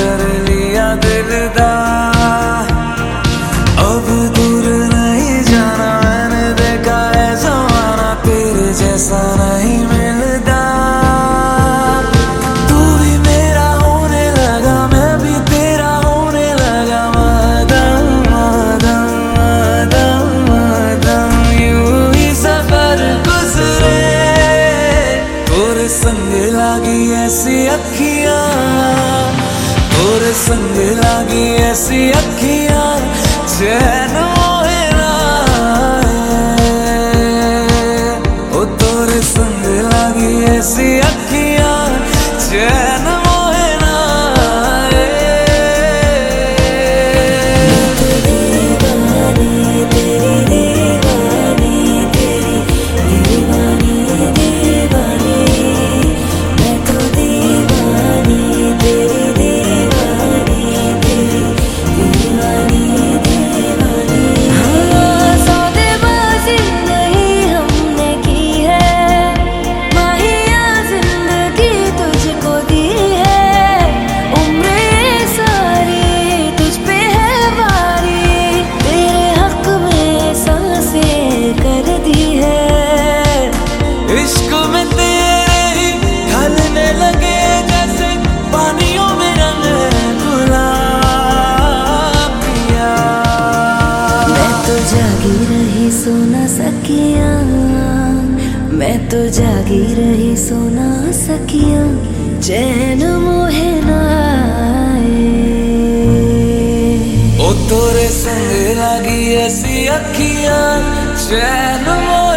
कर लिया दिलदार। अब दूर नहीं जाना, मैंने देखा है जमाना, तेरे जैसा नहीं मिलता। तू भी मेरा होने लगा, मैं भी तेरा होने लगा, मदम मदम मदम मदम यूं ही सफर गुजरे। तोरे संग लागी ऐसी अखियां, तोरे संग लागी ऐसी अखियां, चैन मोहे ना आए। ओ तोरे संग लागी ऐसी अखियां, चैन मोहे ना आए। दीवानी तेरी दीवानी, तेरी दीवानी दीवानी, मैं तो दीवानी तेरी दीवानी, तेरी दीवानी दीवानी। हाँ, सौदेबाजी नहीं हमने की है, माहिया जिंदगी तुझको दी है। उम्र ये सारी तुझ पे है वारी, तेरे हक में सांसें कर दी है। इश्क में तेरे ही ढलने लगे जैसे पानियों में रंग गुलाब पिया। मैं तो जागी रही सो ना सकिया, मैं तो जागी रही सो ना सकिया, चैन मोहे ना आए। ओ तोरे संग लागी ऐसी अखियां, चैन मोहे